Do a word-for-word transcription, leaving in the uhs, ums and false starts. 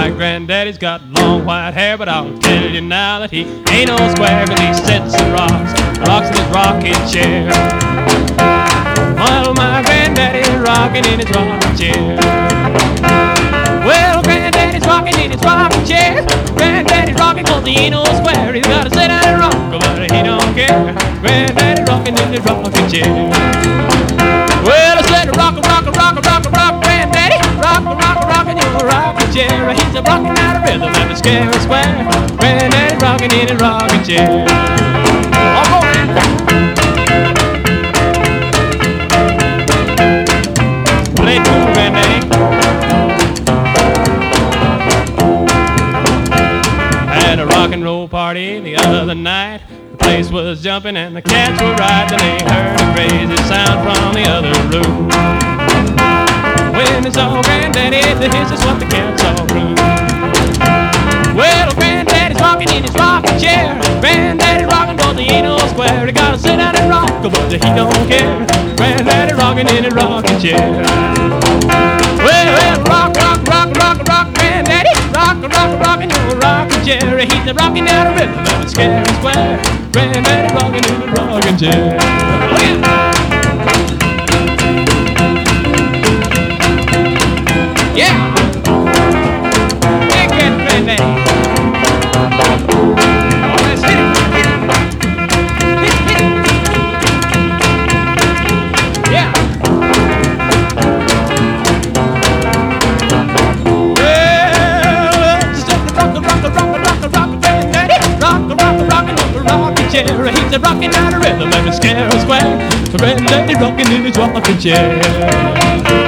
my granddaddy's got long white hair, but I'll tell you now that he ain't no square, 'cause he sits and rocks, rocks in his rocking chair. Well, my granddaddy's rocking in his rocking chair. Well, granddaddy's rocking in his rocking chair. Granddaddy's rocking 'cause he ain't no square. He's gotta sit down and rock, but he don't care. Granddaddy's rocking in his rocking chair. Well, I said rock, rock, rock, rock, rock, granddaddy, rock, rock, rock in your rocking chair. He's a rocking out of rhythm and a scary square. Granddaddy's rocking in his rocking chair. Oh, go ahead. Play cool, granddaddy. Had a rock and roll party the other night. The place was jumping and the cats were right, and they heard a crazy sound from the other room. When they saw Granddaddy, this is what the cats all grew. Well, Granddaddy's rocking in his rocking chair. Granddaddy's rocking 'cause he ain't no square. He gotta sit down and rock, but he don't care. Granddaddy rocking in his rocking chair. Well, well, rock, rock, rock, rock, rock, Granddaddy, rock, rock, rock in your rocking chair. He's a rocking out of rhythm and a scary square. Granddaddy rocking in his rocking chair. Oh, yeah. Yeah! Dig it, Granddaddy. Oh, let's hit it, hit it. Hit it, hit it. Yeah! Well, just rock, rock, rock, rock, rock, Granddaddy. Rock, rock, rock, rock, rocking chair. He's a rocking out of rhythm and a scary square. Granddaddy rocking in his rocking chair.